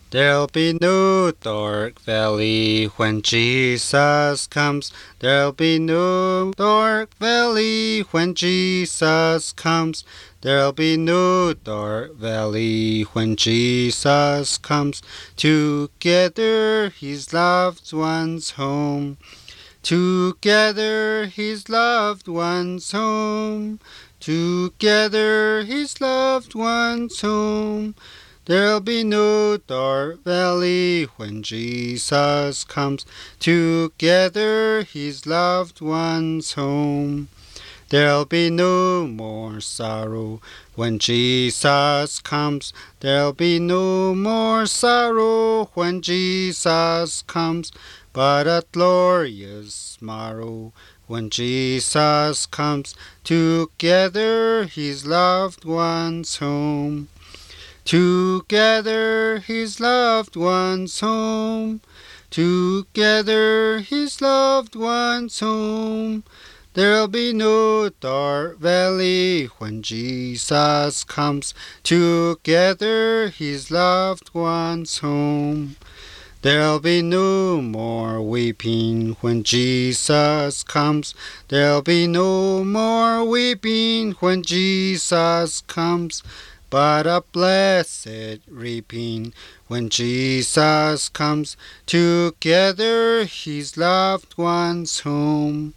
There'll be no dark valley when Jesus comes. There'll be no dark valley when Jesus comes. There'll be no dark valley when Jesus comes to gather his loved ones home. To gather his loved ones home. To gather his loved ones home. There'll be no dark valley when Jesus comes to gather his loved ones home. There'll be no more sorrow when Jesus comes. There'll be no more sorrow when Jesus comes, but a glorious morrow when Jesus comes to gather his loved ones home. To gather his loved ones home. To gather his loved ones home. There'll be no dark valley when Jesus comes to gather his loved ones home. There'll be no more weeping when Jesus comes. There'll be no more weeping when Jesus comes, but a blessed reaping when Jesus comes to gather his loved ones home.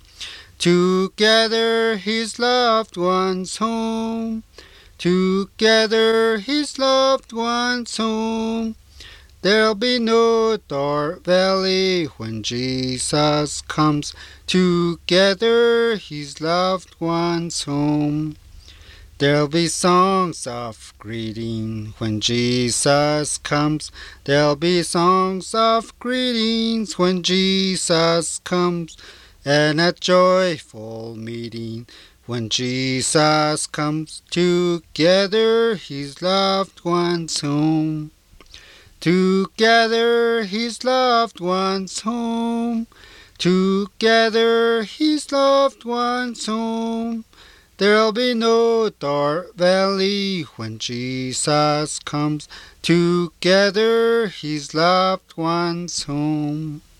To gather his loved ones home. To gather his loved ones home. There'll be no dark valley when Jesus comes to gather his loved ones home. There'll be songs of greeting when Jesus comes. There'll be songs of greetings when Jesus comes, and a joyful meeting when Jesus comes to gather his loved ones home. To gather his loved ones home. To gather his loved ones home. There'll be no dark valley when Jesus comes to gather his loved ones home.